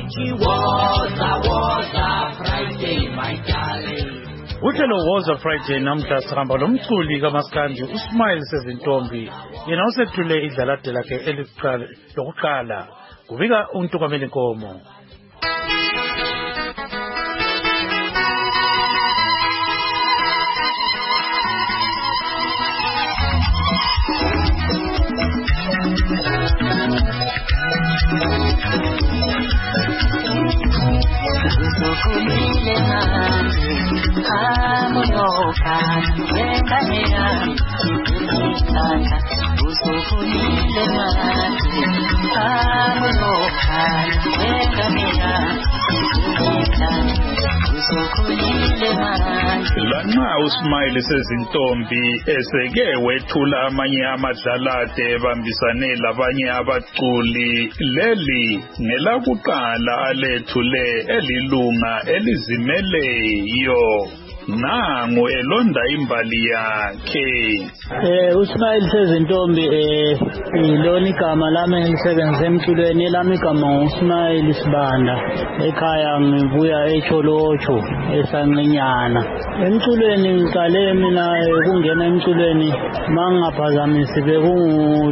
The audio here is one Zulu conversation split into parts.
Friday, my darling. Uhlelo Woza Friday namhla sihamba lomculi kaMaskandi uSmile Sezintombi yena usethule idlalade lakhe lokuqala kubika uNtukamela Nkomo. Lanxa uSmile Sezintombi eseke wethula amanye amadlalade ebambisane labanye abaculi, leli ngelakuqala alethule elilunga elizimeleyo. Nangu elonda imbali yakhe. uSmile Sezintombi ilona igama lami ngisebenza emculweni, lami igama uSmile Sibanda. Ekhaya ngibuya eCholocho eSanqinyana. Emculweni ngiqale mina ukungena emculweni mangaphazamisi bekungu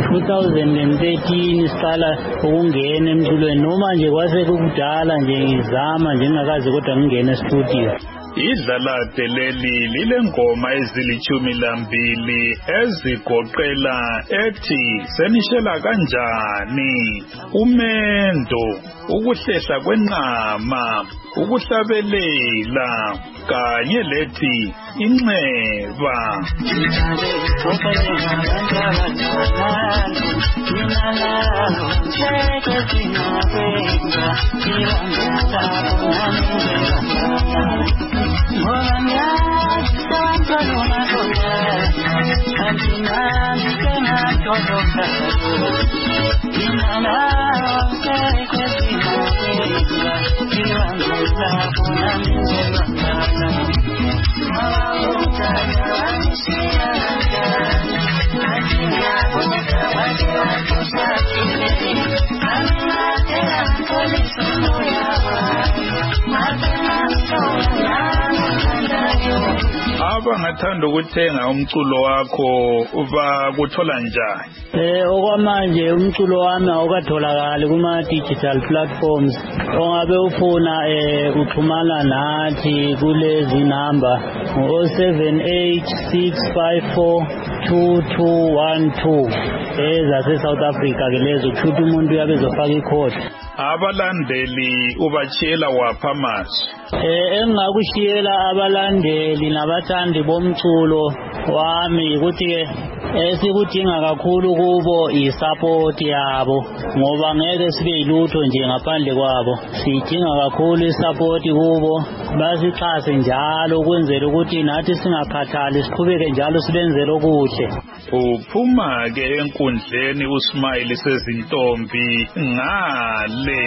2013 siqala ukungena emculweni, noma nje kwase kudala nje ngizama nje ngakazi kodwa ngingena e-studio. Idlalade leli lilengoma ezili12 ezigoqela ethi senishela kanjani, umendo, ukuhlehla kwenqama, ukuhlabelela kanye lethi inxeba. Abangathanda ukuthenga umculo wakho bakuthola njani? Okwamanje umculo wami awukatholakali kuma digital platforms. Ongabe ufuna uxhumana nathi kulezi number 0786542212 ezase South Africa ke lezo kuthi umuntu uyabe ezofaka ikhodi. Abalandeli ubachiyela wapha amazwi? Engakushiyela abalandeli nabathandi bomculo wami ukuthi esikudinga kakhulu kubo isupport yabo, ngoba ngeke sibe yilutho nje ngaphandle kwabo. Sidinga kakhulu isupport kubo, basixhase njalo ukwenzela ukuthi nathi singakhathali siqhubeke njalo sibenzele okuhle. Uphuma ke enkundleni uSmile Sezintombi ngale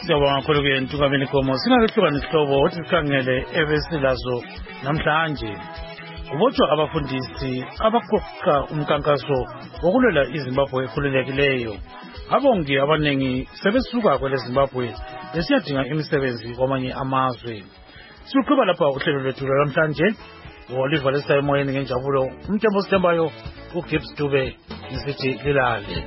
Siyabonga kakhulu-ke Ntungameni Gomo, singakehlukani isihlobo othi sikhangele ebesilazo namhlanje. Kubotshwa abafundisi abaqoqa umkankaso wokulwela iZimbabwe ekhululekileyo. Abongi abanengi sebesuka kwele Zimbabwe besiyadinga imisebenzi kwamanye amazwe. Siqhuba lapha uhlelo lwethu namhlanje. Oliver lesa emoyeni ngenjabulo. Umthembu Sithembayo, uGibbs Dube ngisithi lilale.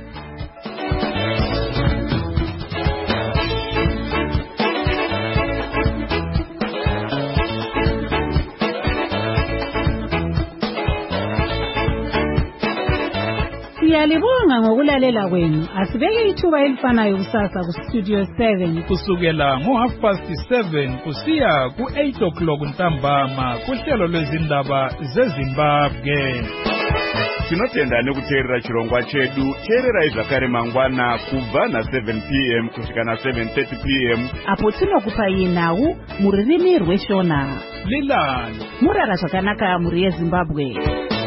Siyalibonga ngokulalela kwenu. Asibeke ithuba elifanayo kusasa ku Studio 7 kusukela ngo7:30 kusiya ku8 ntambama kuhlelo lwezindaba zeZimbabwe. Tinotenda nekuteerera chirongwa chedu. Teererai zvakare mangwana kubva na7 p.m. kusvika na7:30 p.m. apo tinokupai nhau mururimi rweShona. Lilale Murara zvakanaka muri yeZimbabwe.